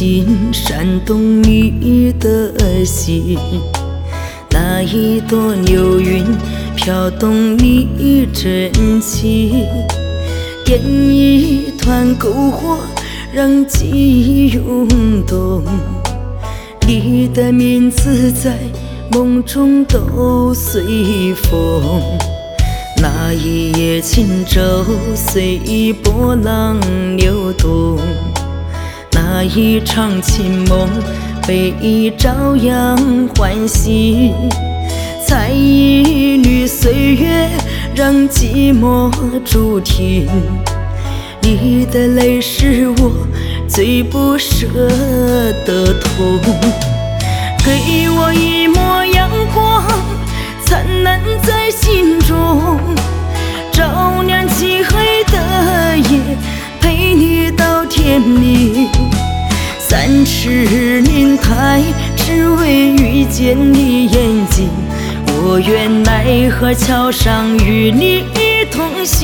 心，煽动你的心。那一朵流云飘动你真情，点一团篝火，让记忆涌动。你的名字在梦中都随风。那一叶轻舟随波浪流动，那一场情梦被朝阳唤醒，采一缕岁月让寂寞驻停。你的泪是我最不舍的痛，给我一抹阳光，灿烂在心中，照亮漆黑的夜，陪你到天明。三尺灵台，只为遇见你眼睛。我愿奈何桥上与你同行。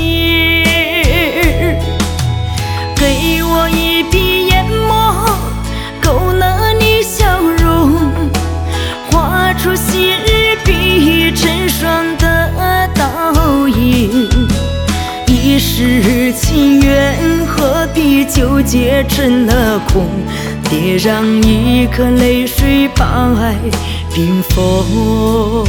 给我一笔研墨，勾勒你笑容，画出昔日笔成双的倒影。一世情缘，何必纠结成了空？别让一颗泪水把爱冰封。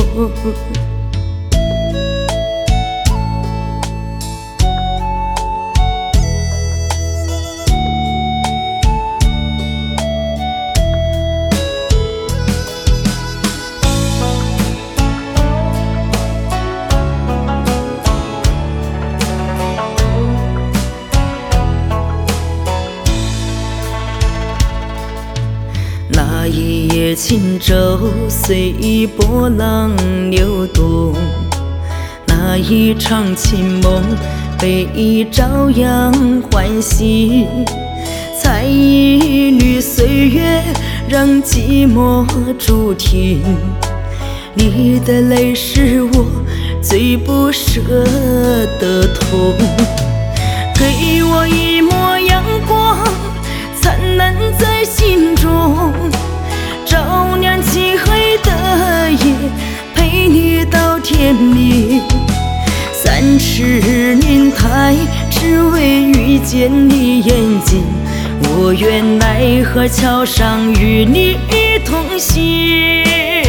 那一叶轻舟随波浪流动，那一场情梦被朝阳唤醒，采一缕岁月让寂寞驻停。你的泪是我最不舍的痛，给我一抹阳光，灿烂在心中，照亮漆黑的夜，陪你到天明。三尺灵台，只为遇见你眼睛。我愿奈何桥上与你同行。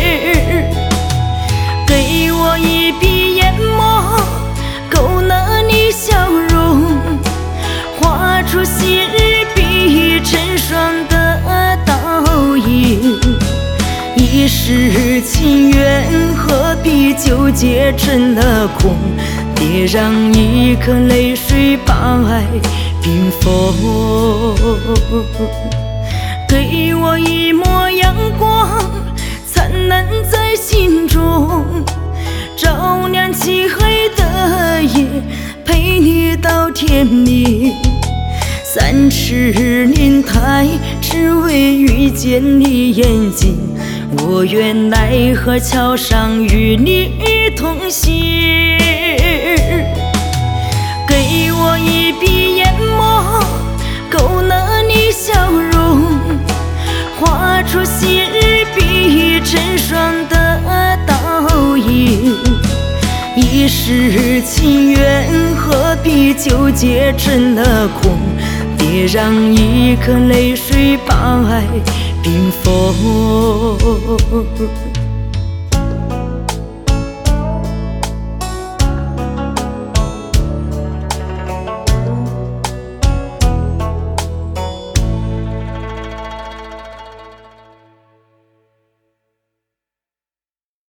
给我一笔研墨，勾勒你笑容，画出昔日笔成双的倒影。一世情缘，何必纠结成了空？别让一颗泪水把爱冰封。给我一抹阳光，灿烂在心中，照亮漆黑的夜，陪你到天明。三尺灵台，只为遇见你眼睛。我愿奈何桥上与你同行。给我一笔研墨，勾勒你笑容，画出昔日笔成双的倒影。一世情缘，何必纠结成了空？别让一颗泪水把爱冰封。